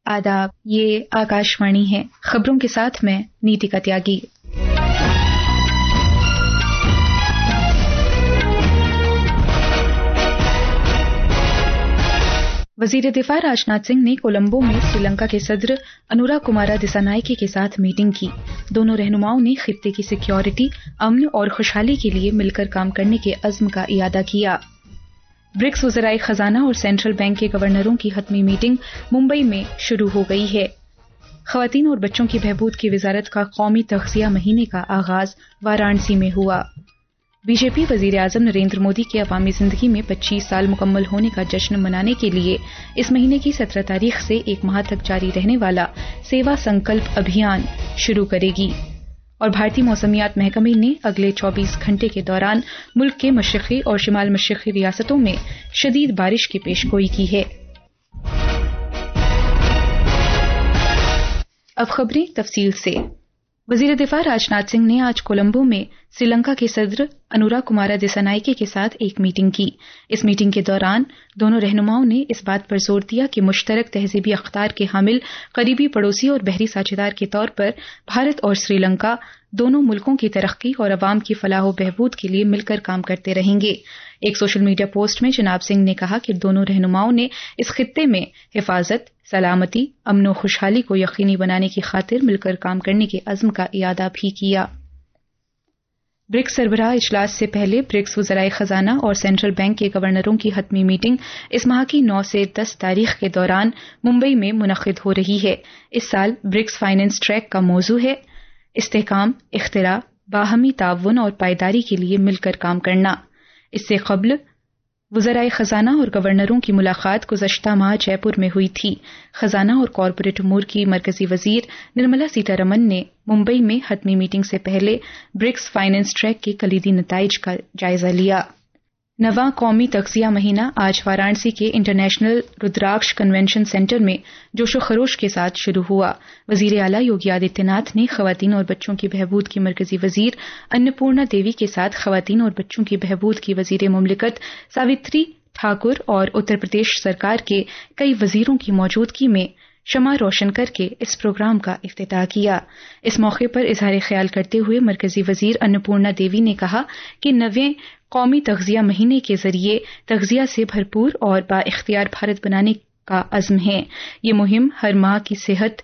आदाब, ये आकाशवाणी है। खबरों के साथ मैं नीतिका त्यागी। वजीर दिफा राजनाथ सिंह ने कोलंबो में श्रीलंका के सदर अनुरा कुमारा दिसानायके के साथ मीटिंग की। दोनों रहनुमाओं ने खित्ते की सिक्योरिटी, अमन और खुशहाली के लिए मिलकर काम करने के अज़्म का इयादा किया। ब्रिक्स वज़राए खजाना और सेंट्रल बैंक के गवर्नरों की हतमी मीटिंग मुंबई में शुरू हो गई है। ख़वातीन और बच्चों की बहबूद की वजारत का कौमी तग़ज़िया महीने का आगाज वाराणसी में हुआ। बीजेपी वज़ीर आज़म नरेंद्र मोदी के अवामी ज़िंदगी में 25 साल मुकम्मल होने का जश्न मनाने के लिए इस महीने की 17 तारीख से एक माह तक जारी रहने वाला सेवा संकल्प अभियान शुरू करेगी। और भारतीय मौसमियात महकमे ने अगले 24 घंटे के दौरान मुल्क के मशरक़ी और शिमाल मशरक़ी रियासतों में शदीद बारिश की पेशगोई की है। अब खबरें तफसील से। वजीर दिफा राजनाथ सिंह ने आज कोलंबो में श्रीलंका के सदर अनुरा कुमारा दिसानायके के साथ एक मीटिंग की। इस मीटिंग के दौरान दोनों रहनुमाओं ने इस बात पर जोर दिया कि मुश्तरक तहजीबी अख्तार के हामिल करीबी पड़ोसी और बहरी साझेदार के तौर पर भारत और श्रीलंका दोनों मुल्कों की तरक्की और अवाम की फलाह बहबूद के लिए मिलकर काम करते रहेंगे। एक सोशल मीडिया पोस्ट में जनाब सिंह ने कहा कि दोनों रहनुमाओं ने इस खित्ते में हिफाजत, सलामती, अमन और खुशहाली को यकीनी बनाने की खातिर मिलकर काम करने के अज़्म का इयादा भी किया। ब्रिक्स सरबराह इजलास से पहले ब्रिक्स वज़राए खजाना और सेंट्रल बैंक के गवर्नरों की हतमी मीटिंग इस माह की 9 से 10 तारीख के दौरान मुंबई में मुनक़िद हो रही है। इस साल ब्रिक्स फाइनेंस ट्रैक का मौजू है इस्तेहकाम, इख्तिरा, बाहमी ताउन और पायदारी के लिए मिलकर काम करना। इससे क़ब्ल वज़राए खजाना और गवर्नरों की मुलाकात गुज़श्ता माह जयपुर में हुई थी। खजाना और कॉरपोरेट उमूर की मरकज़ी वज़ीर निर्मला सीतारमन ने मुंबई में हतमी मीटिंग से पहले ब्रिक्स फाइनेंस ट्रैक के कलीदी नताइज का जायजा लिया। नवां कौमी तग़ज़िया महीना आज वाराणसी के इंटरनेशनल रुद्राक्ष कन्वेंशन सेंटर में जोशो खरोश के साथ शुरू हुआ। वज़ीर आला योगी आदित्यनाथ ने ख़वातीन और बच्चों की बहबूद की मरकज़ी वज़ीर अन्नपूर्णा देवी के साथ ख़वातीन और बच्चों की बहबूद की वज़ीर मुमलिकत सावित्री ठाकुर और उत्तर प्रदेश सरकार के कई वज़ीरों की मौजूदगी में शमा रोशन करके इस प्रोग्राम का इफ्तिताह किया। इस मौके पर इज़हार ख्याल करते हुए मरकज़ी वज़ीर अन्नपूर्णा देवी ने कहा कि नवें कौमी तग़ज़िया महीने के ज़रिए तग़ज़िया से भरपूर और बाइख्तियार भारत बनाने का अज़्म है। ये मुहिम हर माँ की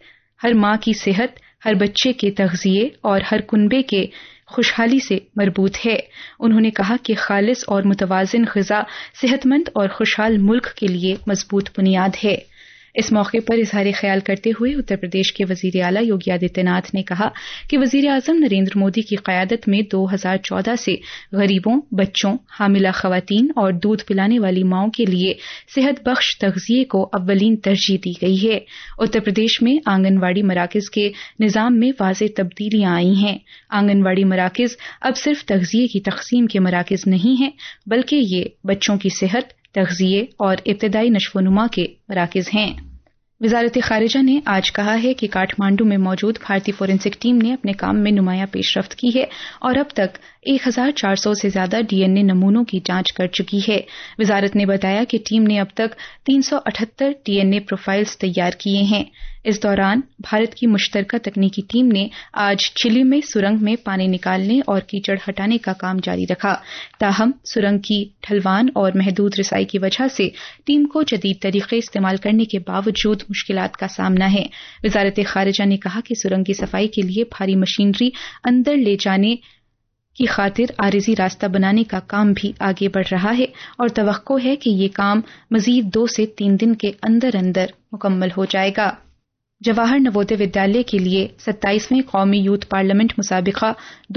सेहत, हर बच्चे के तग़ज़िये और हर कुनबे के खुशहाली से मरबूत है। उन्होंने कहा कि खालिस और मुतवाज़िन ग़िज़ा सेहतमंद और खुशहाल मुल्क के लिए मज़बूत बुनियाद है। इस मौके पर इज़हार ख्याल करते हुए उत्तर प्रदेश के वज़ीर आला योगी आदित्यनाथ ने कहा कि वज़ीर आज़म नरेंद्र मोदी की क़यादत में 2014 से गरीबों, बच्चों, हामिला ख़वातीन और दूध पिलाने वाली माओं के लिए सेहत बख्श तग़ज़िये को अव्वलीन तरजीह दी गई है। उत्तर प्रदेश में आंगनवाड़ी मराकज़ के निज़ाम में वाज़ेह तब्दीलियां आई हैं। आंगनवाड़ी मराकज़ अब सिर्फ तग़ज़िये की तक़सीम के मराकज़ नहीं हैं, बल्कि ये बच्चों की सेहत, तग़ज़िये और इब्तिदाई नश्व-नुमा के मराकज़ हैं। वज़ारत ख़ारिजा ने आज कहा है कि काठमांडू में मौजूद भारतीय फोरेंसिक टीम ने अपने काम में नुमायां पेशरफ्त की है और अब तक 1400 से ज्यादा डीएनए नमूनों की जांच कर चुकी है। वज़ारत ने बताया कि टीम ने अब तक 378 डीएनए प्रोफाइल्स तैयार किए हैं। इस दौरान भारत की मुश्तरका तकनीकी टीम ने आज चिली में सुरंग में पानी निकालने और कीचड़ हटाने का काम जारी रखा। ताहम सुरंग की ढलवान और महदूद रिसाई की वजह से टीम को जदीद तरीके इस्तेमाल करने के बावजूद मुश्किलात का सामना है। वज़ारत ख़ारिजा ने कहा कि सुरंग की सफाई के लिए भारी मशीनरी अंदर ले जाने की खातिर आरिज़ी रास्ता बनाने का काम भी आगे बढ़ रहा है और तवक्को है कि ये काम मज़ीद 2 से 3 दिन के अंदर अंदर मुकम्मल हो जाएगा। जवाहर नवोदय विद्यालय के लिए 27वें कौमी यूथ पार्लियामेंट मुसाबिका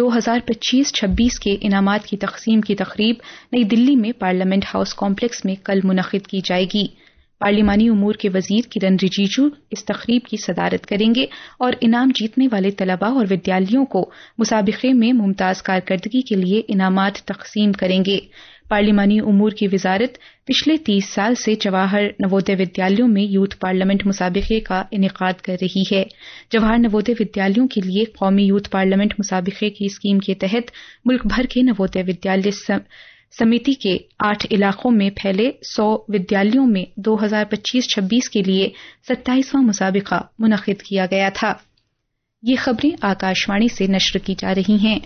2025-26 के इनामात की तक़सीम की तक़रीब नई दिल्ली में पार्लियामेंट हाउस कॉम्प्लेक्स में कल मुनक़िद की जाएगी। पार्लिमानी उमूर के वज़ीर किरण रिजिजू इस तक़रीब की सदारत करेंगे और इनाम जीतने वाले तलबा और विद्यार्थियों को मुसाबिक़े में मुमताज़ कारकर्दगी के लिए इनामात तक़सीम करेंगे। पार्लिमानी उमूर की वज़ारत पिछले 30 साल से जवाहर नवोदय विद्यालयों में यूथ पार्लियामेंट मुसाबिक़े का इनेकाद कर रही है। जवाहर नवोदय विद्यालयों के लिए कौमी यूथ पार्लियामेंट मुसाबिक़े की स्कीम के तहत मुल्क भर के नवोदय विद्यालय समिति के 8 इलाकों में फैले 100 विद्यालयों में 2025-26 के लिए 27वां मुसाबिका मुनक्किद किया गया था। ये खबरें आकाशवाणी से नश्र की जा रही हैं।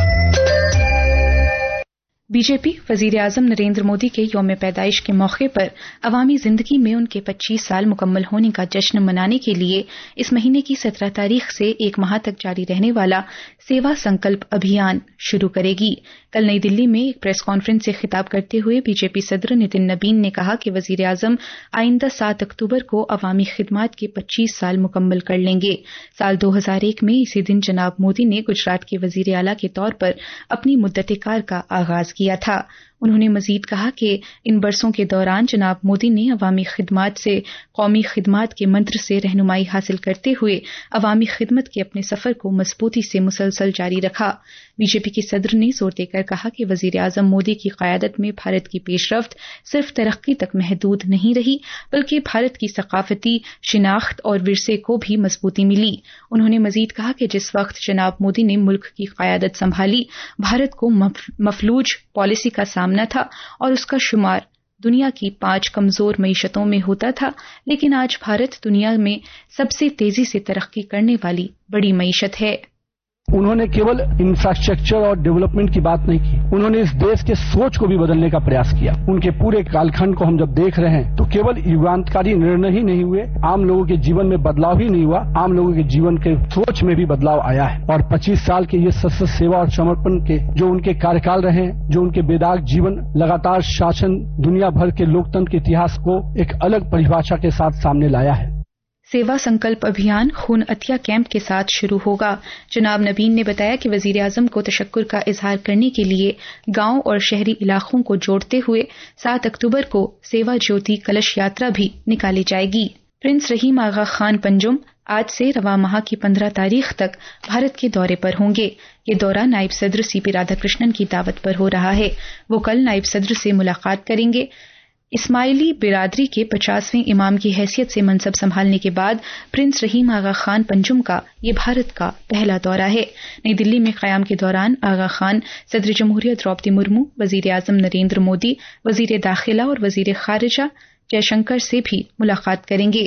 बीजेपी वजीर आजम नरेंद्र मोदी के यौम पैदाइश के मौके पर अवामी जिंदगी में उनके 25 साल मुकम्मल होने का जश्न मनाने के लिए इस महीने की 17 तारीख से 1 माह तक जारी रहने वाला सेवा संकल्प अभियान शुरू करेगी। कल नई दिल्ली में एक प्रेस कॉन्फ्रेंस से खिताब करते हुए बीजेपी सदर नितिन नबीन ने कहा कि वजीर आजम आइंदा 7 अक्टूबर को अवामी खिदमात के 25 साल मुकम्मल कर लेंगे। साल 2001 में इसी दिन जनाब मोदी ने गुजरात के वजीर आला के तौर पर अपनी मुद्दत-ए-कार का आगाज किया था। उन्होंने मजीद कहा कि इन बरसों के दौरान जनाब मोदी ने अवामी खिदमात से कौमी खिदमात के मंत्र से रहनुमाई हासिल करते हुए अवामी खिदमत के अपने सफर को मजबूती से मुसलसल जारी रखा। बीजेपी के सदर ने जोर देकर कहा कि वजीर आजम मोदी की क़यादत में भारत की पेशरफ्त सिर्फ तरक्की तक महदूद नहीं रही, बल्कि भारत की सकाफती शिनाख्त और विरसे को भी मजबूती मिली। उन्होंने मजीद कहा कि जिस वक्त जनाब मोदी ने मुल्क की क़यादत संभाली, भारत को मफलूज पॉलिसी का सामना था और उसका शुमार दुनिया की 5 कमजोर मईशतों में होता था, लेकिन आज भारत दुनिया में सबसे तेजी से तरक्की करने वाली बड़ी मईशत है। उन्होंने केवल इंफ्रास्ट्रक्चर और डेवलपमेंट की बात नहीं की, उन्होंने इस देश के सोच को भी बदलने का प्रयास किया। उनके पूरे कालखंड को हम जब देख रहे हैं तो केवल युगांतकारी निर्णय ही नहीं हुए, आम लोगों के जीवन में बदलाव ही नहीं हुआ, आम लोगों के जीवन के सोच में भी बदलाव आया है। और 25 साल के ये सशस्त्र सेवा और समर्पण के जो उनके कार्यकाल रहे, जो उनके बेदाग जीवन, लगातार शासन दुनिया भर के लोकतंत्र के इतिहास को एक अलग परिभाषा के साथ सामने लाया है। सेवा संकल्प अभियान खून अतिया कैंप के साथ शुरू होगा। जनाब नबीन ने बताया कि वजीर आजम को तशक्कुर का इजहार करने के लिए गांव और शहरी इलाकों को जोड़ते हुए 7 अक्टूबर को सेवा ज्योति कलश यात्रा भी निकाली जाएगी। प्रिंस रहीम आगा खान पंजुम आज से रवा माह की 15 तारीख तक भारत के दौरे पर होंगे। ये दौरा नायब सदर सीपी राधाकृष्णन की दावत पर हो रहा है। वो कल नायब सदर से मुलाकात करेंगे। इस्माइली बिरादरी के 50वें इमाम की हैसियत से मनसब संभालने के बाद प्रिंस रहीम आगा खान पंजुम का ये भारत का पहला दौरा है। नई दिल्ली में क़याम के दौरान आगा खान सदर जमहूरियत द्रौपदी मुर्मू, वजीर आजम नरेंद्र मोदी, वजीर दाखिला और वजीर खारिजा जयशंकर से भी मुलाकात करेंगे।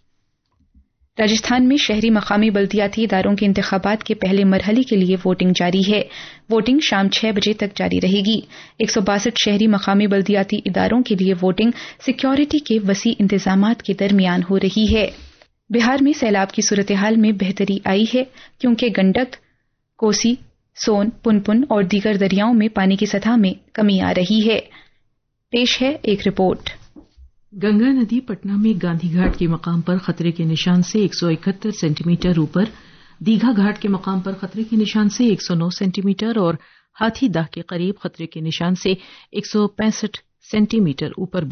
राजस्थान में शहरी मकामी बल्दियाती इदारों के इंतखाबात के पहले मरहले के लिए वोटिंग जारी है। वोटिंग शाम 6 बजे तक जारी रहेगी। 162 शहरी मकामी बल्दियाती इदारों के लिए वोटिंग सिक्योरिटी के वसी इंतजामात के दरमियान हो रही है। बिहार में सैलाब की सूरत हाल में बेहतरी आई है, क्योंकि गंडक, कोसी, सोन, पुनपुन और दीगर दरियाओं में पानी की सतह में कमी आ रही है। पेश है एक रिपोर्ट। गंगा नदी पटना में गांधी घाट के मकाम पर खतरे के निशान से 171 सेंटीमीटर ऊपर, दीघा घाट के मकाम पर खतरे के निशान से 109 सेंटीमीटर और हाथीदह के करीब खतरे के निशान से 165 सेंटीमीटर ऊपर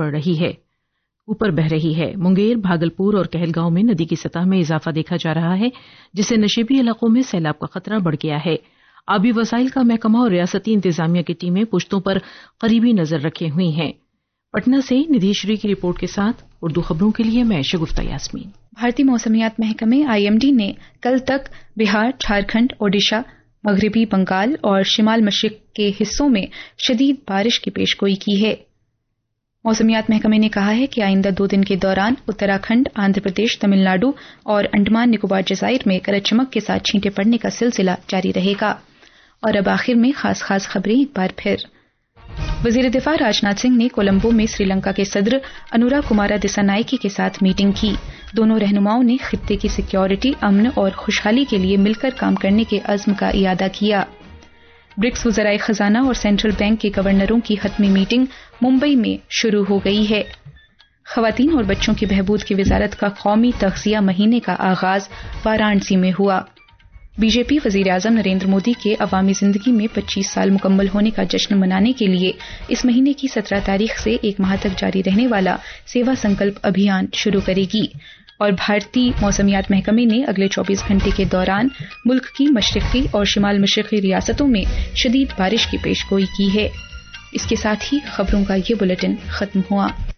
बह रही है। मुंगेर, भागलपुर और कहलगांव में नदी की सतह में इजाफा देखा जा रहा है, जिससे नशीबी इलाकों में सैलाब का खतरा बढ़ गया है। आबी वसाइल का महकमा और रियासती इंतजामिया की टीमें पुश्तों पर करीबी नजर रखे हुई हैं। पटना से निधि श्री की रिपोर्ट के साथ उर्दू खबरों के लिए मैं शगुफ्ता यास्मीन। भारतीय मौसमियात महकमे IMD ने कल तक बिहार, झारखंड, ओडिशा, मगरबी बंगाल और शिमाल मशरिक के हिस्सों में शदीद बारिश की पेशगोई की है। मौसमियात महकमे ने कहा है कि आइंदा 2 दिन के दौरान उत्तराखंड, आंध्र प्रदेश, तमिलनाडु और अंडमान निकोबार जज़ाइर में गरज चमक के साथ छींटे पड़ने का सिलसिला जारी रहेगा। और अब आखिर में खास खबरें एक बार फिर। वजीर दिफा राजनाथ सिंह ने कोलंबो में श्रीलंका के सदर अनुरा कुमारा दिसानायके के साथ मीटिंग की। दोनों रहनुमाओं ने खित्ते की सिक्योरिटी, अमन और खुशहाली के लिए मिलकर काम करने के अज़्म का इयादा किया। ब्रिक्स वज़राए खजाना और सेंट्रल बैंक के गवर्नरों की हतमी मीटिंग मुंबई में शुरू हो गई है। ख़वातीन और बच्चों की बहबूद की वजारत का कौमी तग़ज़िया महीने का आगाज वाराणसी में हुआ। बीजेपी वजीर आजम नरेंद्र मोदी के अवामी जिंदगी में 25 साल मुकम्मल होने का जश्न मनाने के लिए इस महीने की 17 तारीख से 1 माह तक जारी रहने वाला सेवा संकल्प अभियान शुरू करेगी। और भारतीय मौसमियात महकमे ने अगले 24 घंटे के दौरान मुल्क की मशरिकी और शिमाल मशरिकी रियासतों में शदीद बारिश की पेशगोई की है। इसके साथ ही खबरों का ये बुलेटिन खत्म हुआ।